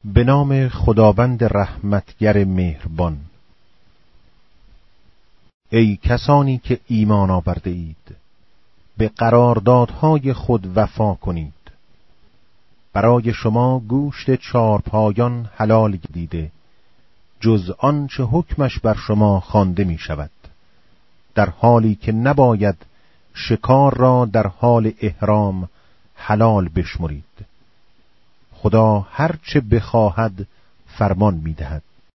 به نام خداوند رحمتگر مهربان. ای کسانی که ایمان آورده اید، به قراردادهای خود وفا کنید. برای شما گوشت چارپایان حلال گردیده، جز آنچه حکمش بر شما خوانده می شود، در حالی که نباید شکار را در حال احرام حلال بشمرید. خدا هر چه بخواهد فرمان می دهد.